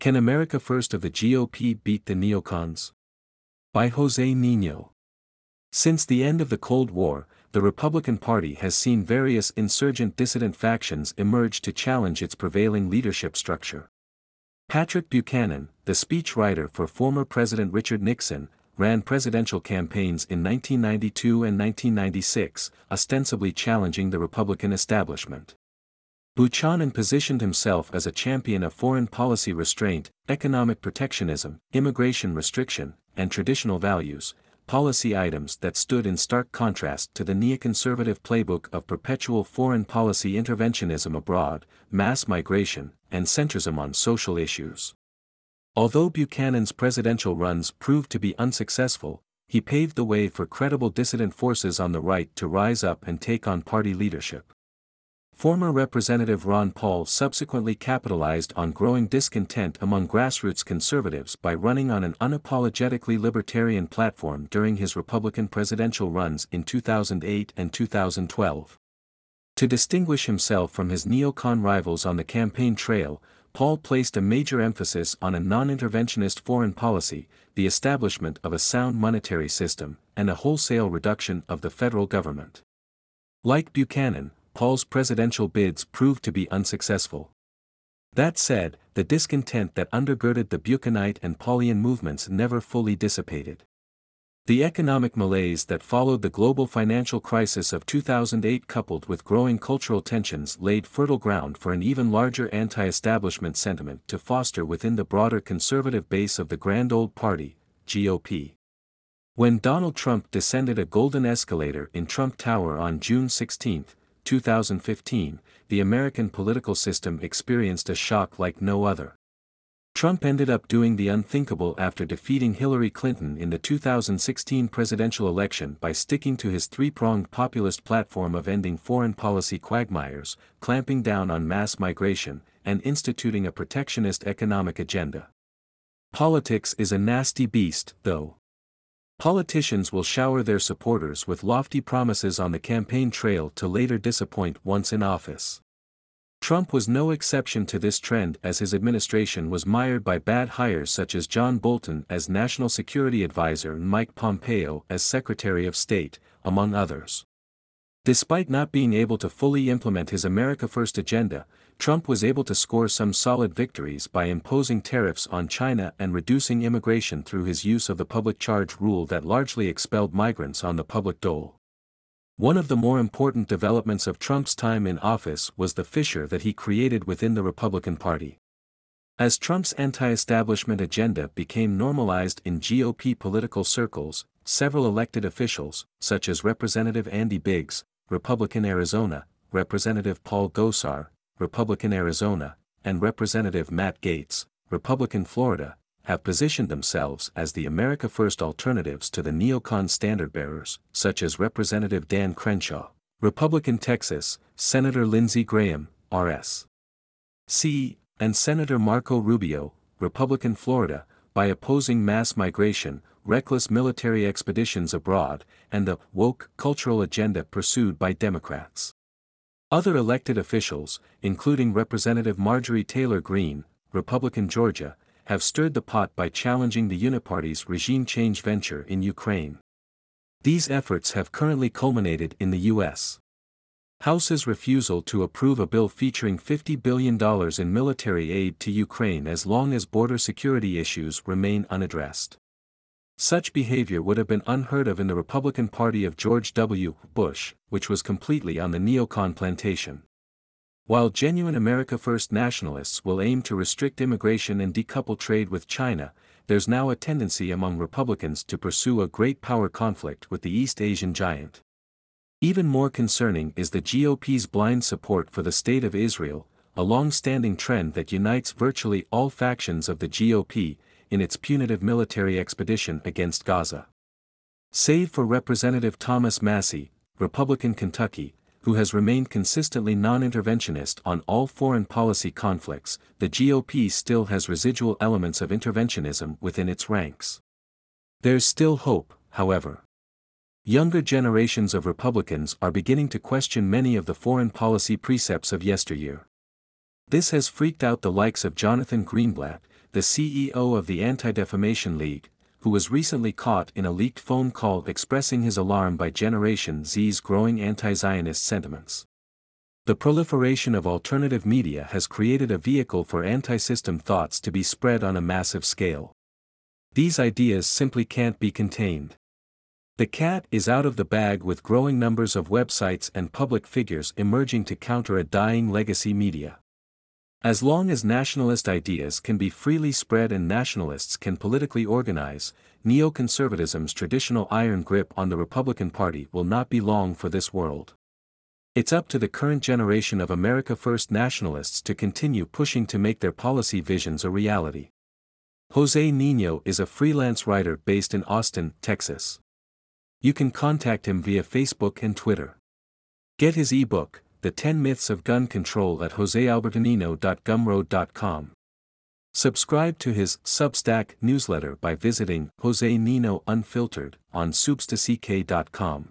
Can America First of the GOP beat the neocons? By Jose Nino. Since the end of the Cold War, the Republican Party has seen various insurgent dissident factions emerge to challenge its prevailing leadership structure. Patrick Buchanan, the speechwriter for former President Richard Nixon, ran presidential campaigns in 1992 and 1996, ostensibly challenging the Republican establishment. Buchanan positioned himself as a champion of foreign policy restraint, economic protectionism, immigration restriction, and traditional values, policy items that stood in stark contrast to the neoconservative playbook of perpetual foreign policy interventionism abroad, mass migration, and centrism on social issues. Although Buchanan's presidential runs proved to be unsuccessful, he paved the way for credible dissident forces on the right to rise up and take on party leadership. Former Representative Ron Paul subsequently capitalized on growing discontent among grassroots conservatives by running on an unapologetically libertarian platform during his Republican presidential runs in 2008 and 2012. To distinguish himself from his neocon rivals on the campaign trail, Paul placed a major emphasis on a non-interventionist foreign policy, the establishment of a sound monetary system, and a wholesale reduction of the federal government. Like Buchanan, Paul's presidential bids proved to be unsuccessful. That said, the discontent that undergirded the Buchanite and Paulian movements never fully dissipated. The economic malaise that followed the global financial crisis of 2008 coupled with growing cultural tensions laid fertile ground for an even larger anti-establishment sentiment to foster within the broader conservative base of the Grand Old Party, GOP. When Donald Trump descended a golden escalator in Trump Tower on June 16, 2015, the American political system experienced a shock like no other. Trump ended up doing the unthinkable after defeating Hillary Clinton in the 2016 presidential election by sticking to his three-pronged populist platform of ending foreign policy quagmires, clamping down on mass migration, and instituting a protectionist economic agenda. Politics is a nasty beast, though. Politicians will shower their supporters with lofty promises on the campaign trail to later disappoint once in office. Trump was no exception to this trend as his administration was mired by bad hires such as John Bolton as National Security Advisor and Mike Pompeo as Secretary of State, among others. Despite not being able to fully implement his America First agenda, Trump was able to score some solid victories by imposing tariffs on China and reducing immigration through his use of the public charge rule that largely expelled migrants on the public dole. One of the more important developments of Trump's time in office was the fissure that he created within the Republican Party. As Trump's anti-establishment agenda became normalized in GOP political circles, several elected officials, such as Representative Andy Biggs, Republican Arizona, Representative Paul Gosar, Republican Arizona, and Representative Matt Gaetz, Republican Florida, have positioned themselves as the America First alternatives to the neocon standard-bearers, such as Representative Dan Crenshaw, Republican Texas, Senator Lindsey Graham, R.S.C., and Senator Marco Rubio, Republican Florida, by opposing mass migration, reckless military expeditions abroad, and the woke cultural agenda pursued by Democrats. Other elected officials, including Representative Marjorie Taylor Greene, Republican Georgia, have stirred the pot by challenging the Uniparty's regime change venture in Ukraine. These efforts have currently culminated in the U.S. House's refusal to approve a bill featuring $50 billion in military aid to Ukraine as long as border security issues remain unaddressed. Such behavior would have been unheard of in the Republican Party of George W. Bush, which was completely on the neocon plantation. While genuine America First nationalists will aim to restrict immigration and decouple trade with China, there's now a tendency among Republicans to pursue a great power conflict with the East Asian giant. Even more concerning is the GOP's blind support for the State of Israel, a long-standing trend that unites virtually all factions of the GOP in its punitive military expedition against Gaza. Save for Representative Thomas Massie, Republican Kentucky, who has remained consistently non-interventionist on all foreign policy conflicts, the GOP still has residual elements of interventionism within its ranks. There's still hope, however. Younger generations of Republicans are beginning to question many of the foreign policy precepts of yesteryear. This has freaked out the likes of Jonathan Greenblatt, the CEO of the Anti-Defamation League, who was recently caught in a leaked phone call expressing his alarm by Generation Z's growing anti-Zionist sentiments. The proliferation of alternative media has created a vehicle for anti-system thoughts to be spread on a massive scale. These ideas simply can't be contained. The cat is out of the bag, with growing numbers of websites and public figures emerging to counter a dying legacy media. As long as nationalist ideas can be freely spread and nationalists can politically organize, neoconservatism's traditional iron grip on the Republican Party will not be long for this world. It's up to the current generation of America First nationalists to continue pushing to make their policy visions a reality. Jose Niño is a freelance writer based in Austin, Texas. You can contact him via Facebook and Twitter. Get his ebook, The 10 Myths of Gun Control, at josealbertonino.gumroad.com. Subscribe to his Substack newsletter by visiting Jose Niño Unfiltered on substack.com.